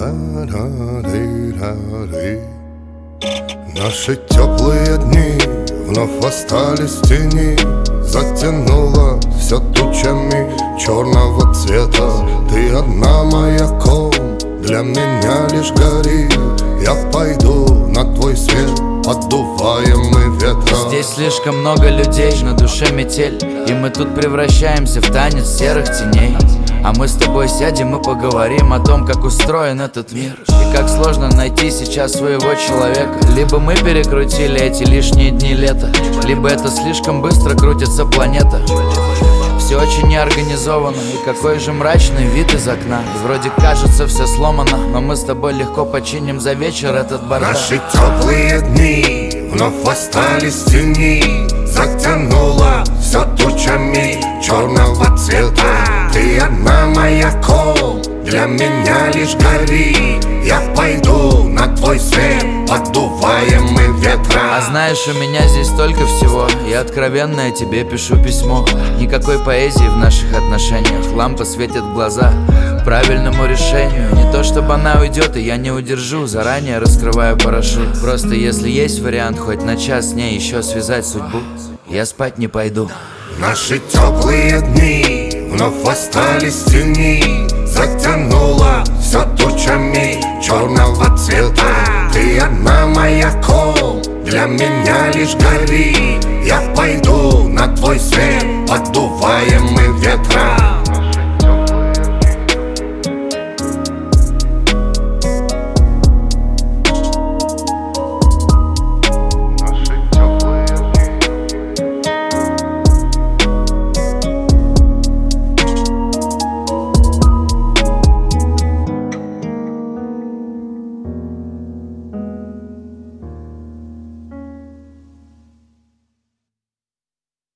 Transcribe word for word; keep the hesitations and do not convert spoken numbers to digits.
Наши теплые дни вновь остались в тени. Затянуло все тучами черного цвета. Ты одна маяком, для меня лишь гори. Я пойду на твой свет, поддуваемый ветром. Здесь слишком много людей, на душе метель, и мы тут превращаемся в танец серых теней. А мы с тобой сядем и поговорим о том, как устроен этот мир, и как сложно найти сейчас своего человека. Либо мы перекрутили эти лишние дни лета, либо это слишком быстро крутится планета. Все очень неорганизовано, и какой же мрачный вид из окна. И вроде кажется все сломано, но мы с тобой легко починим за вечер этот бардак. Наши теплые дни вновь остались в тени. Затянуло все тучами черного цвета. Ты одна маяком, для меня лишь гори. Я пойду на твой свет, поддуваемый ветром. А знаешь, у меня здесь столько всего. Я откровенно тебе пишу письмо. Никакой поэзии в наших отношениях. Лампа светит в глаза правильному решению. Не то чтобы она уйдет, и я не удержу. Заранее раскрываю парашют. Просто если есть вариант хоть на час с ней еще связать судьбу, я спать не пойду. Наши теплые дни вновь остались в тени. Затянуло все тучами черного цвета. Ты одна маяком, для меня лишь гори. Я пойду на твой свет, поддуваемый ветром.